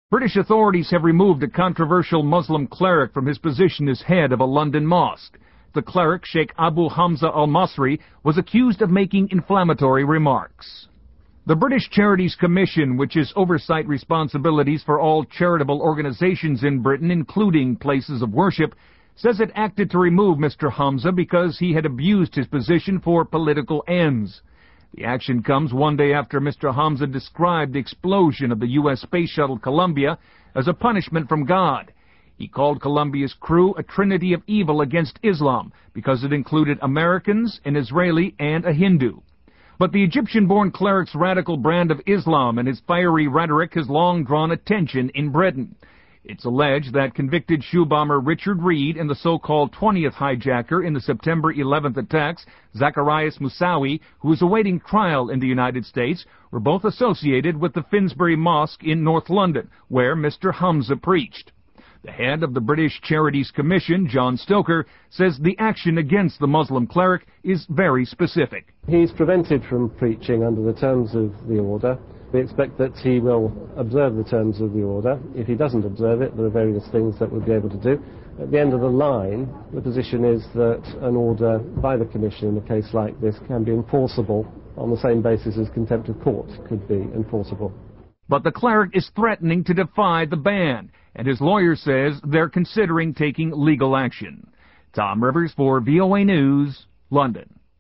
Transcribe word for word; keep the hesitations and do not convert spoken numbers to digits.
British authorities have removed a controversial Muslim cleric from his position as head of a London mosque. The cleric, Sheikh Abu Hamza al-Masri, was accused of making inflammatory remarks. The British Charities Commission, which has oversight responsibilities for all charitable organizations in Britain, including places of worship, says it acted to remove Mister Hamza because he had abused his position for political ends. The action comes one day after Mister Hamza described the explosion of the U S space shuttle Columbia as a punishment from God. He called Columbia's crew a trinity of evil against Islam because it included Americans, an Israeli, and a Hindu. But the Egyptian-born cleric's radical brand of Islam and his fiery rhetoric has long drawn attention in Britain. It's alleged that convicted shoe bomber Richard Reed and the so-called twentieth hijacker in the September eleventh attacks, Zacarias Moussaoui, who is awaiting trial in the United States, were both associated with the Finsbury Mosque in North London, where Mister Hamza preached. The head of the British Charities Commission, John Stoker, says the action against the Muslim cleric is very specific. He's prevented from preaching under the terms of the order. We expect that he will observe the terms of the order. If he doesn't observe it, there are various things that we'll be able to do. At the end of the line, the position is that an order by the Commission in a case like this can be enforceable on the same basis as contempt of court could be enforceable. But the cleric is threatening to defy the ban, and his lawyer says they're considering taking legal action. Tom Rivers for V O A News, London.